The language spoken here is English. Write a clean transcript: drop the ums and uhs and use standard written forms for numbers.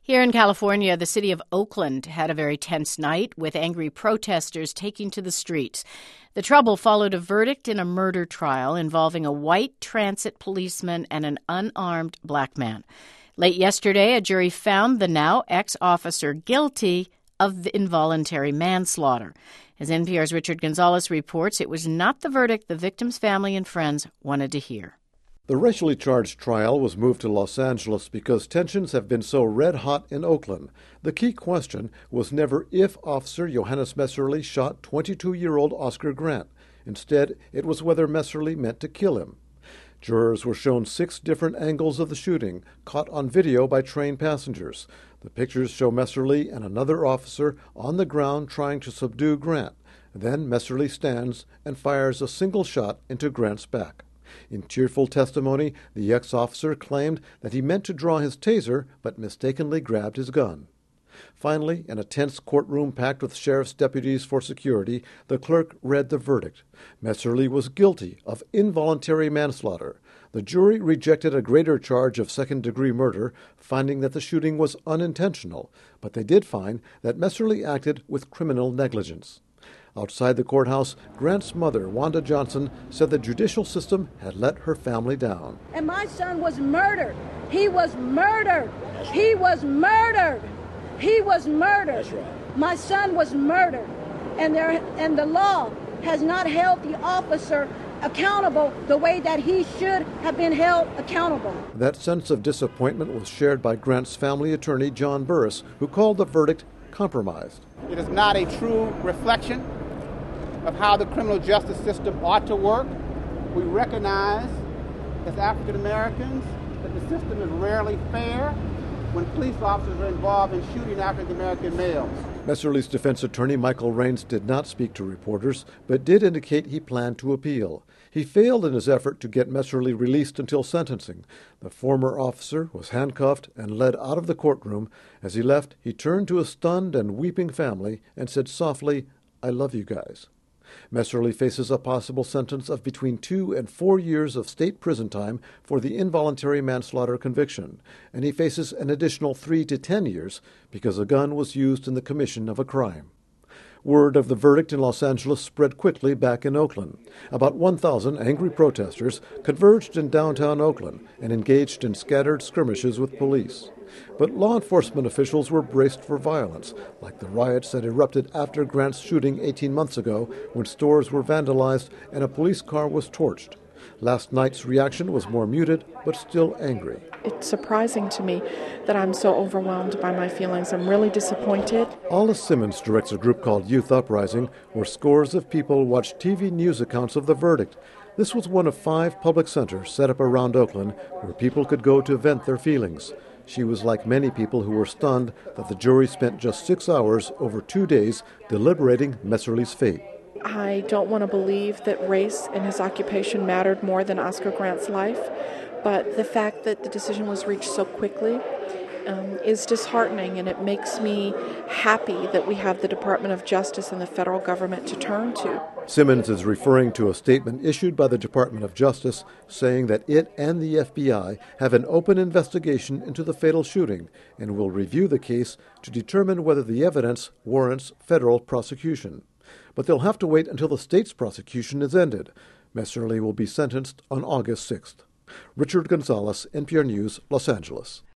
Here in California, the city of Oakland had a very tense night with angry protesters taking to the streets. The trouble followed a verdict in a murder trial involving a white transit policeman and an unarmed black man. Late yesterday, a jury found the now ex-officer guilty of involuntary manslaughter. As NPR's Richard Gonzalez reports, it was not the verdict the victim's family and friends wanted to hear. The racially charged trial was moved to Los Angeles because tensions have been so red-hot in Oakland. The key question was never if Officer Johannes Messerly shot 22-year-old Oscar Grant. Instead, it was whether Messerly meant to kill him. Jurors were shown 6 different angles of the shooting, caught on video by trained passengers. The pictures show Messerly and another officer on the ground trying to subdue Grant. Then Messerly stands and fires a single shot into Grant's back. In tearful testimony, the ex-officer claimed that he meant to draw his taser but mistakenly grabbed his gun. Finally, in a tense courtroom packed with sheriff's deputies for security, the clerk read the verdict. Messerly was guilty of involuntary manslaughter. The jury rejected a greater charge of second-degree murder, finding that the shooting was unintentional, but they did find that Messerly acted with criminal negligence. Outside the courthouse, Grant's mother, Wanda Johnson, said the judicial system had let her family down. And my son was murdered. He was murdered. He was murdered. He was murdered. That's right. My son was murdered. And the law has not held the officer accountable the way that he should have been held accountable. That sense of disappointment was shared by Grant's family attorney, John Burris, who called the verdict compromised. It is not a true reflection of how the criminal justice system ought to work. We recognize as African Americans that the system is rarely fair when police officers are involved in shooting African American males. Messerly's defense attorney, Michael Raines, did not speak to reporters, but did indicate he planned to appeal. He failed in his effort to get Messerly released until sentencing. The former officer was handcuffed and led out of the courtroom. As he left, he turned to a stunned and weeping family and said softly, "I love you guys." Messerly faces a possible sentence of between 2 and 4 years of state prison time for the involuntary manslaughter conviction, and he faces an additional 3 to 10 years because a gun was used in the commission of a crime. Word of the verdict in Los Angeles spread quickly back in Oakland. About 1,000 angry protesters converged in downtown Oakland and engaged in scattered skirmishes with police. But law enforcement officials were braced for violence, like the riots that erupted after Grant's shooting 18 months ago when stores were vandalized and a police car was torched. Last night's reaction was more muted, but still angry. It's surprising to me that I'm so overwhelmed by my feelings. I'm really disappointed. Alice Simmons directs a group called Youth Uprising, where scores of people watched TV news accounts of the verdict. This was one of 5 public centers set up around Oakland where people could go to vent their feelings. She was like many people who were stunned that the jury spent just 6 hours over 2 days deliberating Messerly's fate. I don't want to believe that race and his occupation mattered more than Oscar Grant's life, but the fact that the decision was reached so quickly is disheartening, and it makes me happy that we have the Department of Justice and the federal government to turn to. Simmons is referring to a statement issued by the Department of Justice saying that it and the FBI have an open investigation into the fatal shooting and will review the case to determine whether the evidence warrants federal prosecution. But they'll have to wait until the state's prosecution is ended. Messerly will be sentenced on August 6th. Richard Gonzalez, NPR News, Los Angeles.